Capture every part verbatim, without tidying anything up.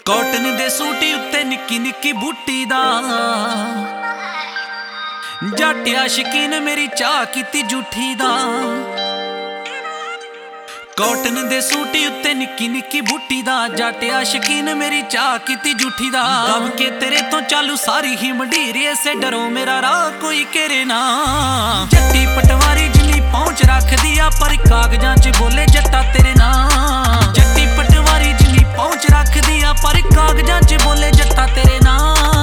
Cotton ਦੇ ਸੂਟੀ ਉੱਤੇ ਨਿੱਕੀ ਨਿੱਕੀ ਬੂਟੀ ਦਾ ਜੱਟ ਆਸ਼ਕੀਨ ਮੇਰੀ ਚਾਹ ਕੀਤੀ ਝੂਠੀ ਦਾ। ਕਾਟਨ ਦੇ ਸੂਟੀ ਉੱਤੇ ਨਿੱਕੀ ਨਿੱਕੀ ਬੂਟੀ ਦਾ ਜੱਟ ਆਸ਼ਕੀਨ ਮੇਰੀ ਚਾਹ ਕੀਤੀ ਝੂਠੀ ਦਾ। ਦਬ ਕੇ ਤੇਰੇ ਤੋਂ ਚਾਲੂ ਸਾਰੀ ਹੀ ਮੰਡੀਰ ਐਸੇ ਡਰੋ ਮੇਰਾ ਰਾਹ ਕੋਈ ਕਰੇ ਨਾ। ਜੱਟੀ ਪਟਵਾਰੀ ਜਿੰਨੀ ਪਹੁੰਚ ਰੱਖਦੀ ਆ ਪਰ ਕਾਗਜ਼ਾਂ 'ਚ ਬੋਲੇ ਜੱਟਾ ਤੇਰੇ ਨਾਂ। ਜੱਟੀ ਪਟਵਾਰੀ ਜਿੰਨੀ ਪਹੁੰਚ ਰੱਖਦੀ ਆ ਪਰ ਕਾਗਜ਼ਾਂ 'ਚ ਬੋਲੇ ਜੱਟਾ ਤੇਰੇ ਨਾਂ।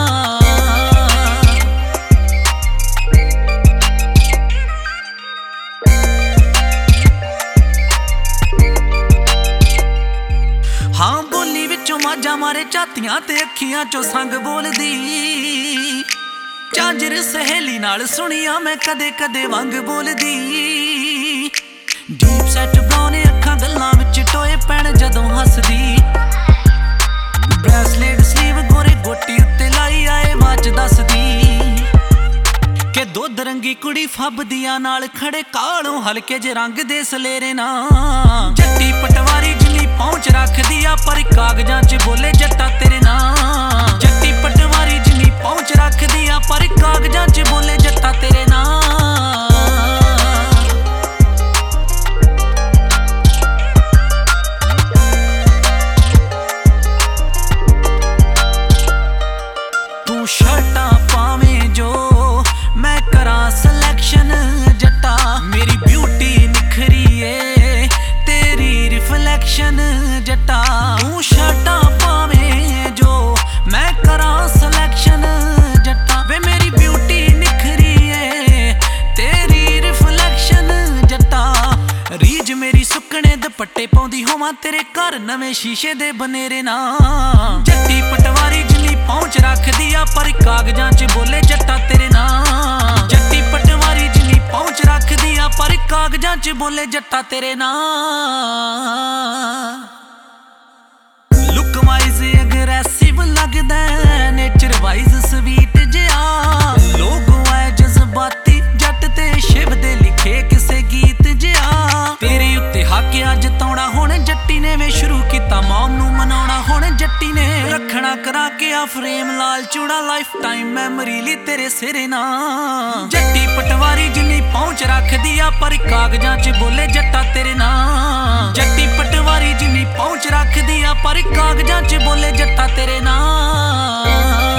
ਹਾਂ ਬੋਲੀ ਵਿੱਚੋਂ ਮਾਝਾ ਮਾਰੇ ਝਾਤੀਆਂ ਤੇ ਅੱਖੀਆਂ ਚੋਂ ਸੰਗ ਬੋਲਦੀ। ਝਾਂਜਰ ਸਹੇਲੀ ਨਾਲ ਸੁਣੀਆਂ ਮੈਂ ਕਦੇ ਕਦੇ ਵੰਗ ਬੋਲਦੀ। ਡੀਪ ਸੈਟ ਬਰਾਊਨ ਅੱਖਾਂ ਗੱਲਾਂ ਵਿੱਚ ਟੋਏ ਪੈਣ ਜਦੋਂ ਹੱਸਦੀ। ਬ੍ਰੈਸਲੇਟ ਸਲੀਵ ਗੋਰੇ ਗੋਟੀ ਉੱਤੇ ਲਾਈ ਆਏ ਵਾਚ ਦੱਸਦੀ ਕਿ ਦੁੱਧ ਰੰਗੀ ਕੁੜੀ ਫੱਬਦੀਆਂ ਨਾਲ ਖੜੇ ਕਾਲੋਂ ਹਲਕੇ ਜੇ ਰੰਗ ਦੇ ਸਲੇਰੇ ਨਾ। ਜੱਟੀ ਪਟਵਾਰੀ ਜਿੰਨੀ ਪਹੁੰਚ ਰੱਖਦੀ ਆ ਪਰ ਕਾਗਜ਼ਾਂ 'ਚ ਬੋਲੇ ਜੱਟਾ ਤੇਰੇ ਨਾਂ। ਜੱਟੀ ਪਟਵਾਰੀ ਜਿੰਨੀ ਪਹੁੰਚ ਰੱਖਦੀ ਆ ਪਰ ਕਾਗਜ਼ਾਂ 'ਚ ਬੋਲੇ ਜੱਟਾ ਤੇਰੇ ਨਾਂ। ਤੂੰ ਸ਼ਰਟਾਂ ਪਾਵੇਂ ਜੋ ਮੈਂ ਕਰਾਂ ਸਿਲੈਕਸ਼ਨ ਜੱਟਾ। ਮੇਰੀ ਬਿਊਟੀ ਨਿਖਰੀ ਏ ਤੇਰੀ ਰਿਫਲੈਕਸ਼ਨ ਜੱਟਾ। ਤੂੰ ਸ਼ਰਟਾਂ ਪਾਵੇਂ ਜੋ ਮੈਂ ਕਰਾਂ ਸਿਲੈਕਸ਼ਨ ਜੱਟਾ। ਵੇ ਮੇਰੀ ਬਿਊਟੀ ਨਿਖਰੀ ਏ ਤੇਰੀ ਰਿਫਲੈਕਸ਼ਨ ਜੱਟਾ। ਰੀਝ ਮੇਰੀ ਸੁੱਕਣੇ ਦੁਪੱਟੇ ਪਾਉਂਦੀ ਹੋਵਾਂ ਤੇਰੇ ਘਰ ਨਵੇਂ ਸ਼ੀਸ਼ੇ ਦੇ ਬਨੇਰੇ ਨਾ। ਜੱਟੀ ਪਟਵਾਰੀ ਜਿੰਨੀ ਪਹੁੰਚ ਰੱਖਦੀ ਆ ਪਰ ਕਾਗਜ਼ਾਂ 'ਚ ਬੋਲੇ ਜੱਟਾ ਤੇਰੇ ਨਾਂ। ਜੱਟੀ ਪਟਵਾਰੀ ਜਿੰਨੀ ਪਹੁੰਚ ਰੱਖਦੀ ਆ ਪਰ ਕਾਗਜ਼ਾਂ 'ਚ ਬੋਲੇ ਜੱਟਾ ਤੇਰੇ ਨਾਂ। ਲੁੱਕ ਵਾਈਜ਼ ਅਗਰੈਸਿਵ ਲੱਗਦਾ ਨੇਚਰ ਵਾਈਜ਼ ਸਵੀਟ ਜਿਹਾ। ਲੋਗੋ ਐ ਜਜ਼ਬਾਤੀ ਜੱਟ ਤੇ ਸ਼ਿਵ ਦੇ ਲਿਖੇ ਕਿਸੇ ਗੀਤ ਜਿਹਾ। ਤੇਰੇ ਉੱਤੇ ਹੱਕ ਅੱਜ ਜਤਾਉਣਾ ਹੁਣ ਜੱਟੀ ਨੇ ਵੇ ਸ਼ੁਰੂ ਕੀਤਾ ਮੌਮ ਨੂੰ ਮਨਾਉਣਾ ਹੁਣ ਜੱਟੀ ਨੇ। ਰੱਖਣਾ ਕਰਾ ਕੇ ਆ ਫਰੇਮ ਲਾਲ ਚੂੜਾ ਲਾਈਫ ਟਾਈਮ ਮੈਮਰੀ ਲਈ ਤੇਰੇ ਸਿਰੇ ਨਾ। ਜੱਟੀ ਪਟਵਾਰੀ ਜਿੰਨੀ ਪਹੁੰਚ ਰੱਖਦੀ ਆ ਪਰ ਕਾਗਜ਼ਾਂ 'ਚ ਬੋਲੇ ਜੱਟਾ ਤੇਰੇ ਨਾਂ। ਜੱਟੀ ਪਟਵਾਰੀ ਜਿੰਨੀ ਪਹੁੰਚ ਰੱਖਦੀ ਆ ਪਰ ਕਾਗਜ਼ਾਂ 'ਚ ਬੋਲੇ ਜੱਟਾ ਤੇਰੇ ਨਾਂ।